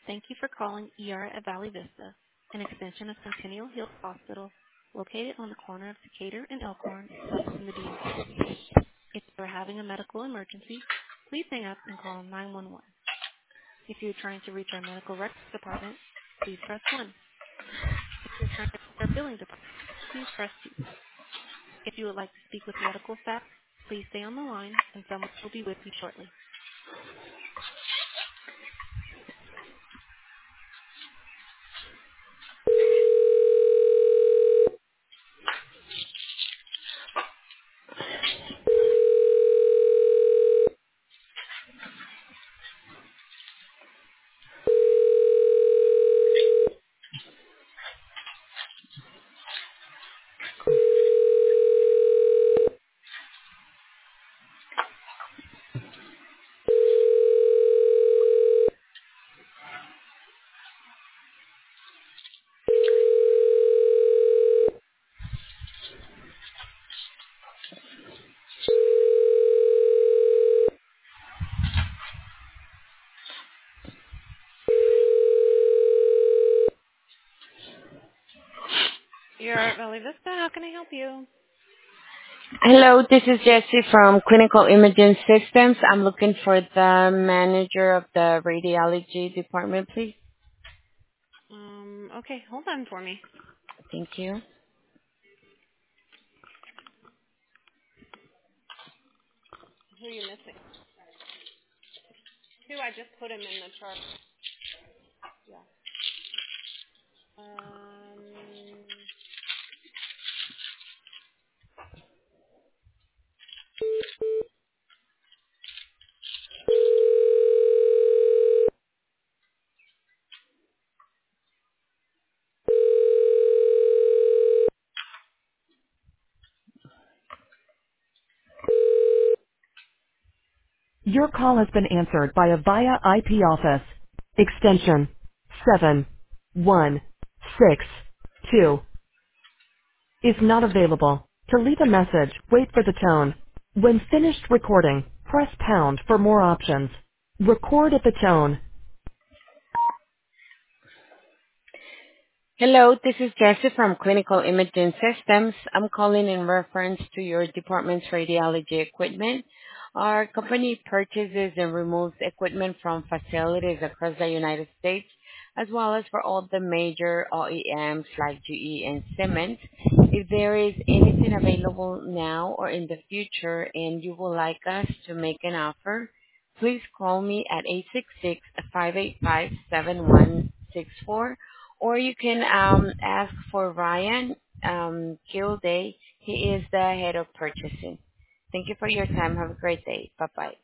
Thank you for calling ER at Valley Vista, an extension of Centennial Hills Hospital located on the corner of Decatur and Elkhorn South in the DMV. If you are having a medical emergency, please hang up and call 911. If you are trying to reach our medical records department, please press 1. If you're trying to reach our billing department, please press 2. If you would like to speak with medical staff, please stay on the line and someone will be with you shortly. You're at Valley Vista. How can I help you? Hello, this is Jessie from Clinical Imaging Systems. I'm looking for the manager of the radiology department, please. Okay, hold on for me. Thank you. Who are you missing? Who? I just put him in the chart. Yeah. Your call has been answered by a VIA IP office. Extension 7162 is not available. To leave a message, wait for the tone. When finished recording, press pound for more options. Record at the tone. Hello, this is Jessie from Clinical Imaging Systems. I'm calling in reference to your department's radiology equipment. Our company purchases and removes equipment from facilities across the United States, as well as for all the major OEMs like GE and Siemens. If there is anything available now or in the future and you would like us to make an offer, please call me at 866-585-7164, or you can ask for Ryan Gilday. He is the head of purchasing. Thank you for your time. Have a great day. Bye-bye.